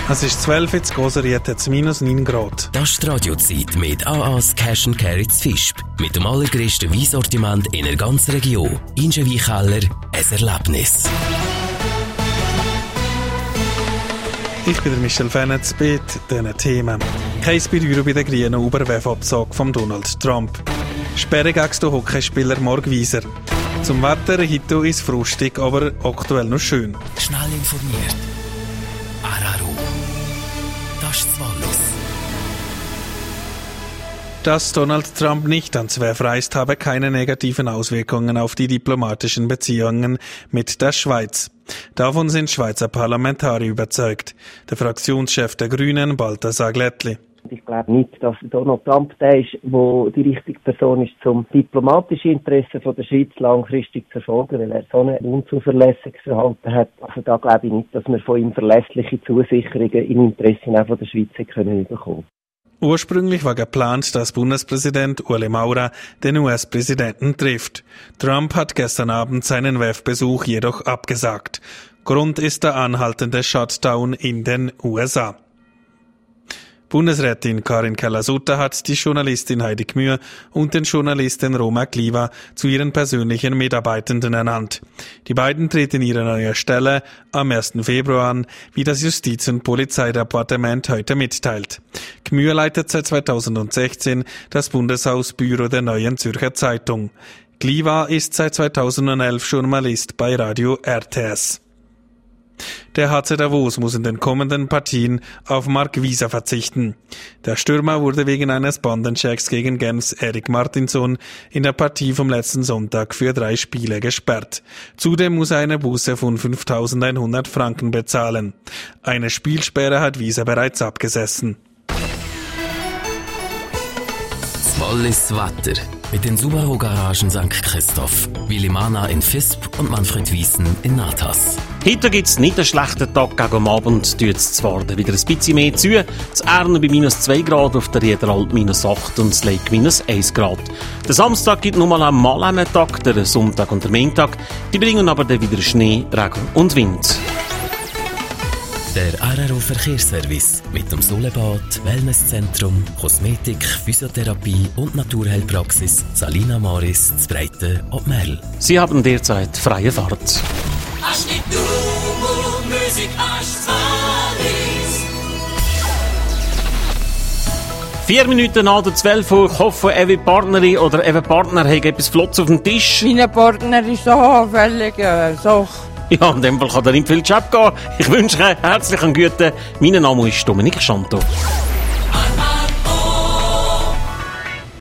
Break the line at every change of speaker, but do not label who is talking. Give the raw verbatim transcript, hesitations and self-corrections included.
Es ist zwölf Uhr, in Goseriet hat es minus neun Grad.
Das ist die Radiozeit mit A A's Cash and Carry Fischb. Mit dem allergrößten Weinsortiment in der ganzen Region. Inge Weinkeller, ein Erlebnis.
Ich bin der Michel Fenetz mit diesen Themen. Kein Berühren bei den Grünen über den W E F-Absage von Donald Trump. Sperre gegen den Hockeyspieler Marc Wieser. Zum Wetter, heute ist frostig, aber aktuell noch schön.
Schnell informiert. Araro. Das ist Wallis.
Dass Donald Trump nicht ans W E F reist, habe keine negativen Auswirkungen auf die diplomatischen Beziehungen mit der Schweiz. Davon sind Schweizer Parlamentarier überzeugt. Der Fraktionschef der Grünen, Balthasar Glättli.
Ich glaube nicht, dass Donald Trump der ist, der die richtige Person ist, um diplomatische Interessen von der Schweiz langfristig zu verfolgen, weil er so ein unzuverlässiges Verhalten hat. Also da glaube ich nicht, dass wir von ihm verlässliche Zusicherungen im Interesse auch von der Schweiz können bekommen.
Ursprünglich war geplant, dass Bundespräsident Ueli Maurer den U S-Präsidenten trifft. Trump hat gestern Abend seinen W E F-Besuch jedoch abgesagt. Grund ist der anhaltende Shutdown in den U S A. Bundesrätin Karin Keller-Sutter hat die Journalistin Heidi Gmür und den Journalisten Roma Kliva zu ihren persönlichen Mitarbeitenden ernannt. Die beiden treten ihre neue Stelle am ersten Februar an, wie das Justiz- und Polizeidepartement heute mitteilt. Gmür leitet seit zweitausendsechzehn das Bundeshausbüro der Neuen Zürcher Zeitung. Kliva ist seit zweitausendelf Journalist bei Radio R T S. Der H C Davos muss in den kommenden Partien auf Marc Wieser verzichten. Der Stürmer wurde wegen eines Bandenchecks gegen Genfs Erik Martinsson in der Partie vom letzten Sonntag für drei Spiele gesperrt. Zudem muss er eine Buße von fünftausendeinhundert Franken bezahlen. Eine Spielsperre hat Wieser bereits abgesessen.
Das Wallis Wetter. Mit den Subaru-Garagen Sankt Christoph, Willimana in Visp und Manfred Wiesen in Natas.
Heute gibt es nicht einen schlechten Tag, gegen am Abend tut es zwar wieder ein bisschen mehr zu, das Ernen bei minus zwei Grad, auf der Riederalp minus acht und das Lake minus eins Grad. Der Samstag gibt nur mal einmal einen Tag, der Sonntag und der Montag, die bringen aber dann wieder Schnee, Regen und Wind.
Der R R O Verkehrsservice mit dem Solebad, Wellnesszentrum, Kosmetik, Physiotherapie und Naturheilpraxis Salina Maris zu Breiten und Merl.
Sie haben derzeit freie Fahrt. Vier Minuten nach der zwölf Uhr. Ich hoffe, eure Partnerin oder euer Partner hat etwas Flottes auf dem Tisch.
Mein Partner ist so anfällig, äh, so.
Ja, in dem Fall kann da nicht viel Job gehen. Ich wünsche euch herzlichen Guten. Mein Name ist Dominik Schanto.